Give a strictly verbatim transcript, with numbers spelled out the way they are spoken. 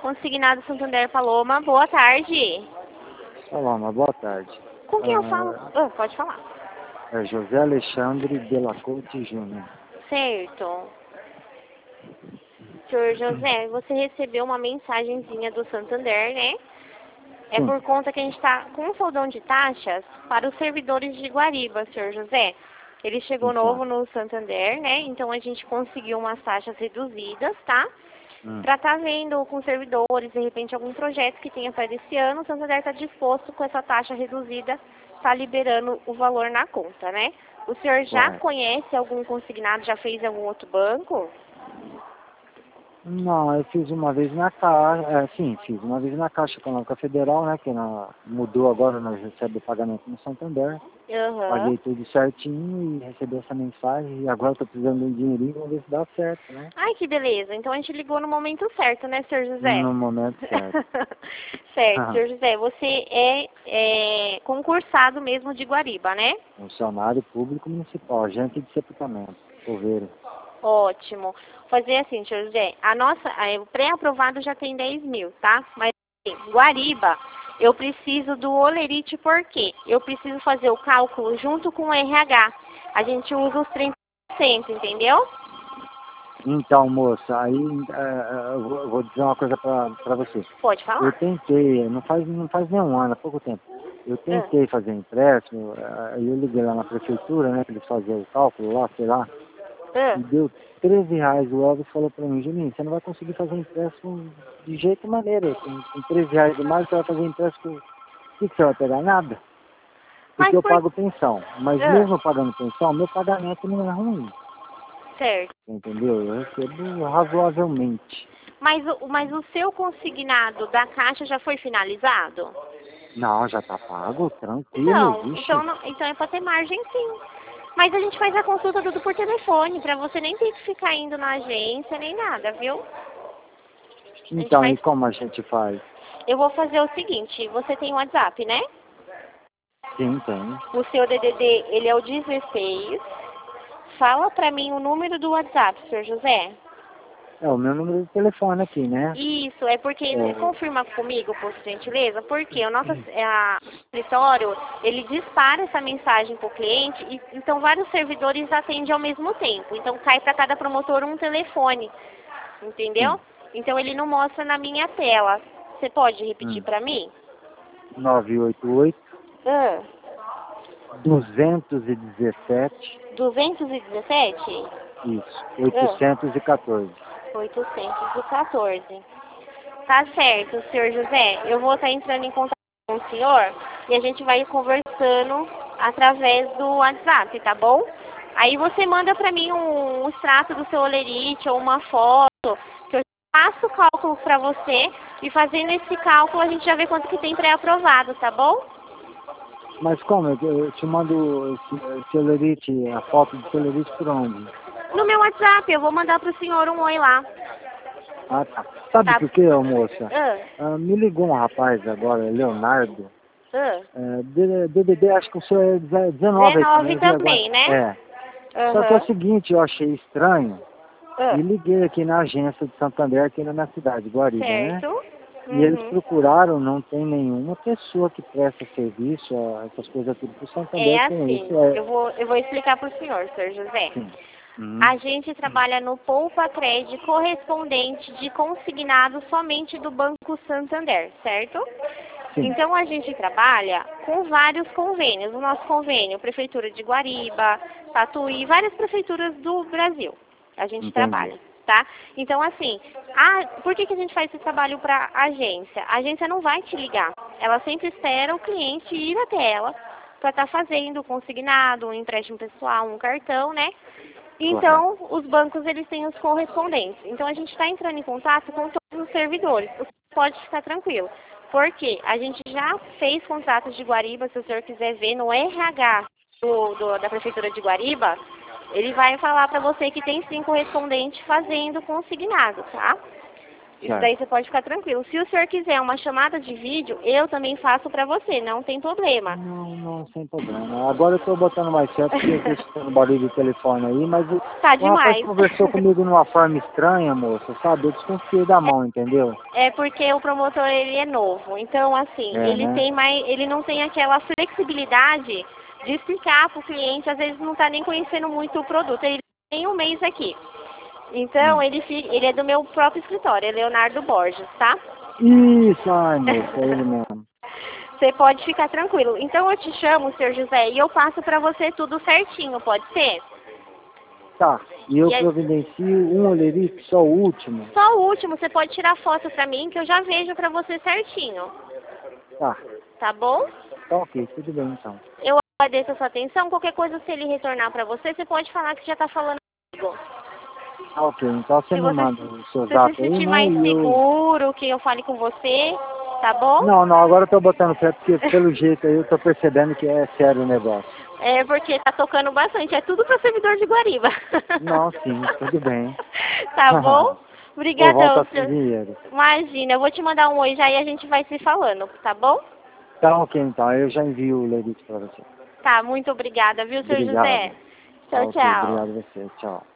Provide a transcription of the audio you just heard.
Consignado Santander Paloma, boa tarde. Olá, uma boa tarde. Com quem eu Ah, falo? Ah, pode falar. É José Alexandre de la Corte Júnior. Certo. Senhor José, você recebeu uma mensagenzinha do Santander, né? É Sim. por conta que a gente está com um foldão de taxas para os servidores de Guariba, senhor José. Ele chegou Então, novo no Santander, né? Então a gente conseguiu umas taxas reduzidas, tá? hum. Para estar vendo com servidores, de repente, algum projeto que tenha para esse ano, o Santander está disposto com essa taxa reduzida, está liberando o valor na conta, né? O senhor já Correto. conhece algum consignado, já fez em algum outro banco? Não, eu fiz uma vez na Caixa, é, sim, fiz uma vez na Caixa Econômica Federal, né, que na, mudou agora, nós recebemos o pagamento no Santander. Aham. Paguei tudo certinho e recebi essa mensagem e agora estou precisando de um dinheirinho, vamos ver se dá certo, né? Ai, que beleza. Então a gente ligou no momento certo, né, senhor José? No momento certo. Certo, senhor José. Você é, é concursado mesmo de Guariba, né? Funcionário público municipal, agente de sepultamento, coveiro. Ótimo. Fazer assim, senhor José. A nossa, a- o pré-aprovado já tem dez mil, tá? Mas assim, Guariba, eu preciso do Olerite por quê? Eu preciso fazer o cálculo junto com o R H. A gente usa os trinta por cento, entendeu? Então, moça, aí é, eu vou eu vou dizer uma coisa para você. Pode Eu falar. tentei, não faz, não faz nem um ano, há pouco tempo. Eu Ah, tentei fazer empréstimo, eh, aí eu liguei lá na prefeitura, né, para eles fazerem o cálculo lá, sei lá, ah. e deu treze reais. O Elvis falou para mim: Juninho, você não vai conseguir fazer empréstimo de jeito maneira. Com, com treze reais de mais, você vai fazer empréstimo, o que, que você vai pegar? Nada. Porque Mas eu por... pago pensão. Mas Ah, mesmo pagando pensão, meu pagamento não é ruim, certo. entendeu? Eu recebo razoavelmente. Mas o, mas o seu consignado da Caixa já foi finalizado? Não, já tá pago, tranquilo, Então, então, vixe. não- então é para ter margem sim. Mas a gente faz a consulta tudo por telefone, para você nem ter que ficar indo na agência nem nada, viu? A gente Então, faz. e como a gente faz? Eu vou fazer o seguinte, você tem o WhatsApp, né? Sim, tem. O seu D D D, ele é o dezesseis. Fala para mim o número do WhatsApp, senhor José. É o meu número de telefone aqui, né? Isso, é porque, É, confirma comigo, por gentileza, porque o nosso é, a- escritório, ele dispara essa mensagem para o cliente, e então vários servidores atendem ao mesmo tempo. Então cai para cada promotor um telefone, entendeu? sim. Então ele não mostra na minha tela. Você pode repetir Hum. para mim? nove oito oito, Ah, dois um sete, duzentos e dezessete? isso, Ah, oitocentos e quatorze. oitocentos e quatorze. Tá certo, senhor José. Eu vou estar entrando em contato com o senhor e a gente vai conversando através do WhatsApp, tá bom? Aí você manda pra mim um, um extrato do seu olerite ou uma foto, que eu faço o cálculo pra você e fazendo esse cálculo a gente já vê quanto que tem pré-aprovado, tá bom? Mas como? Eu eu te mando esse celerite, a foto do celerite por onde? No meu WhatsApp, eu vou mandar pro senhor um oi lá, Ah, tá. Sabe tá? por quê, ô, moça? Ah, Ah, me ligou um rapaz agora, Leonardo. ah. É, D- DDD, acho que o seu é deze- dezenove aí também, dezenove eu vi agora. também, né? É. Só que é o Aham. seguinte, eu achei estranho Ah, e liguei aqui na agência de Santander, aqui na minha cidade, Guariba, né? certo. E eles Uhum. procuraram, não tem nenhuma pessoa que presta serviço, ó, essas coisas tudo pro É Santander com assim, isso. É, eu vou, eu vou explicar para o senhor, senhor José. sim. Uhum. A gente trabalha no Poupa Cred correspondente de consignado somente do Banco Santander, certo? Sim, Então a gente trabalha com vários convênios. O nosso convênio, Prefeitura de Guariba, Tatuí, várias prefeituras do Brasil. A gente entendi. trabalha, tá? Então assim, a, por que, que a gente faz esse trabalho para a agência? A agência não vai te ligar. Ela sempre espera o cliente ir até ela para estar fazendo o consignado, um empréstimo pessoal, um cartão, né? Correto. Então, os bancos, eles têm os correspondentes. Então, a gente está entrando em contato com todos os servidores. O senhor pode ficar tranquilo. Porque a gente já fez contratos de Guariba, se o senhor quiser ver no R H do, do- da Prefeitura de Guariba, ele vai falar para você que tem sim correspondente fazendo consignado, tá? Isso Certo. daí você pode ficar tranquilo. Se o senhor quiser uma chamada de vídeo, eu também faço pra você, não tem problema. Não, não, sem problema. Agora eu tô botando mais certo porque eu tô escutando barulho do telefone aí, mas o, Tá o rapaz demais. conversou comigo de uma forma estranha, moça, sabe? Eu desconfiei da mão, entendeu? É porque o promotor ele é novo, então assim, É, ele né? tem mais, ele não tem aquela flexibilidade de explicar para o cliente, às vezes não está nem conhecendo muito o produto. Ele tem um mês aqui. Então, Hum. ele, fi- ele é do meu próprio escritório, é Leonardo Borges, tá? Isso, ai, moça, é ele mesmo. Você pode ficar tranquilo. Então, eu te chamo, senhor José, e eu passo para você tudo certinho, pode ser? Tá, e eu E aí, providencio um olerite, só o último? só o último, você pode tirar foto para mim, que eu já vejo para você certinho, Tá, tá bom? tá ok, tudo bem então. Eu agradeço a sua atenção. Qualquer coisa, se ele retornar para você, você pode falar que já está falando comigo. Tá ok, então você Se me você manda o seu se você zap se aí, sentir né, mais e eu... seguro, que eu fale com você, tá bom? Não, não, agora eu tô botando fé, porque pelo jeito aí eu tô percebendo que é sério o negócio. É porque tá tocando bastante. É tudo para servidor de Guariba. Não, sim, tudo bem. Tá bom? Por volta Obrigadão, sem senhor. dinheiro. Imagina, eu vou te mandar um oi já e a gente vai se falando, tá bom? Tá ok, então, eu já envio o olerite pra você. Tá, muito obrigada, viu, senhor Obrigado. José? Tá Tchau, ok, tchau. obrigado a você, tchau.